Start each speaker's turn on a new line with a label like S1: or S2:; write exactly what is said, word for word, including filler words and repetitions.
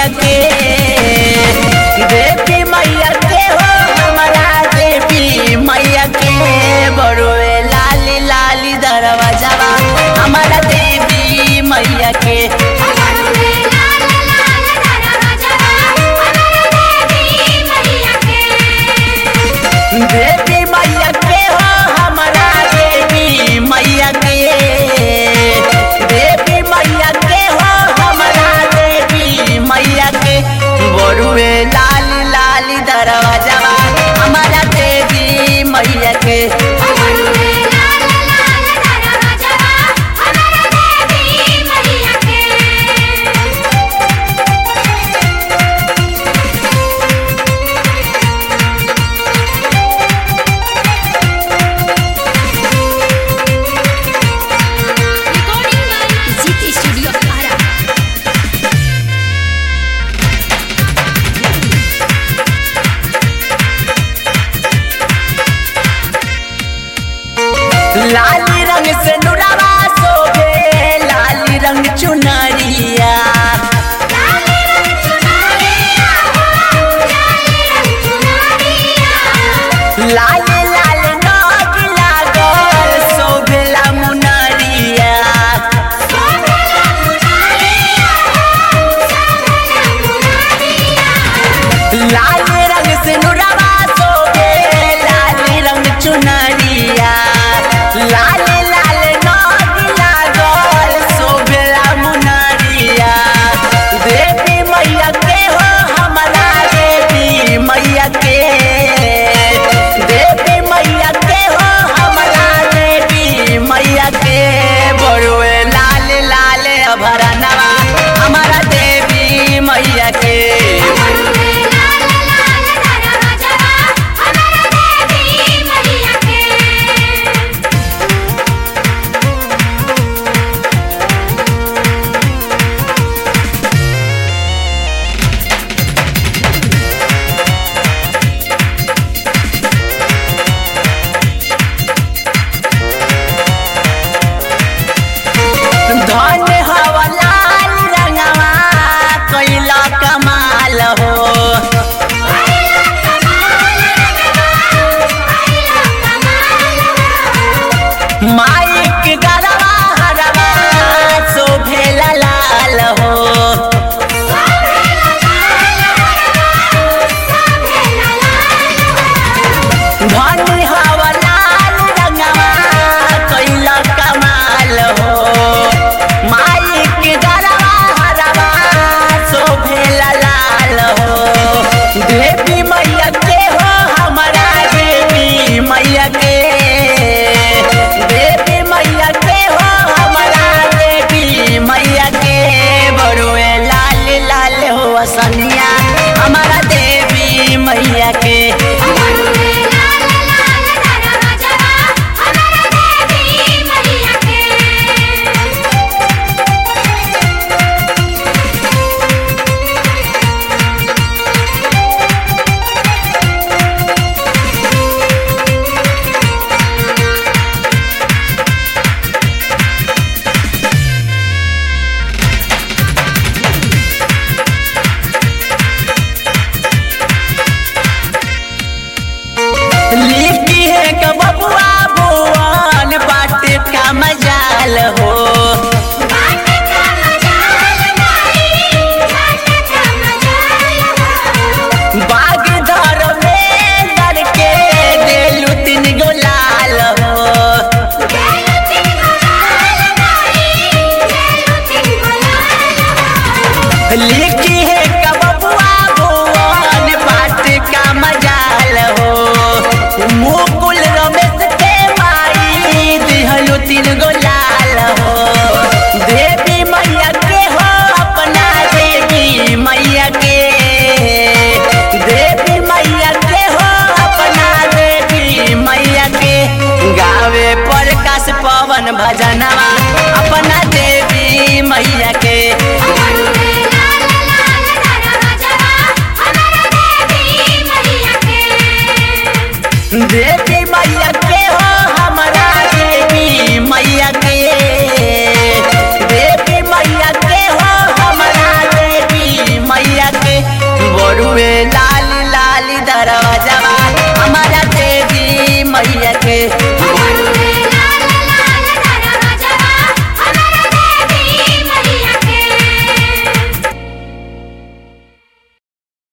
S1: के देवी मैया के हो हमारा देवी मैया के बड़ुए लाली लाली दरवाजा हमारा देवी मैया के देवी मैया के हो हमारा देवी मैया के देवी मैया के हो हमारा देवी मैया के बड़ुए लाली लाली दरवाजा हमारा देवी मैया के लाली रंग से नुरावा सोभे लाली रंग चुनरिया लाल लाल नाग लागल सोभेला मुनरिया लाल रंग से नुरावा सोभे लाली रंग चुनरिया लाल लाल नाग लागल सोभेला मुनरिया देवी मैया के हो हमारा देवी मैया के देवी मैया के हो हमारा देवी मैया के बड़ुए लाल लाल अभरनवा हमारा देवी मैया के धन हवा लाल रंगवा कैला कमाल हो माइक गरवा हरवा शोभेला लाल हो धन हवा लाल रंगवा कैला कमाल हो माइक गरवा हरवा शोभेला लाल हो देवी मैया के हो हमारा देवी मैया के देवी मैया के हो हमारा देवी मैया के बड़ुए लाल लाल हो सनिया हमारा देवी मैया के लिखी है कि बबुआ बुआन बाटे का मजाल हो बाग धर में डर के देलू तीन गो लाल हो लिखी है कि बबुआ बुआन बाटे का मजाल हो मुकुल रमेश के माई दिहलो तीन गो लाल हो देवी मैया के हो अपना देवी मैया के देवी मैया के हो अपना देवी मैया के गावे प्रकाश पवन भजनवा अपना देवी मैया के देवी मैया के हो हमारा देवी मैया के देवी मैया के हो हमारा देवी मैया बजा